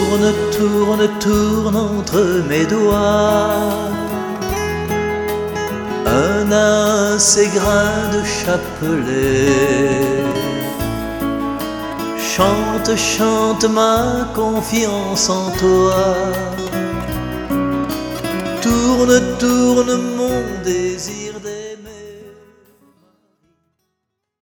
Tourne, tourne, tourne entre mes doigts un à un ces grains de chapelet. Chante, chante ma confiance en toi. Tourne, tourne mon désir.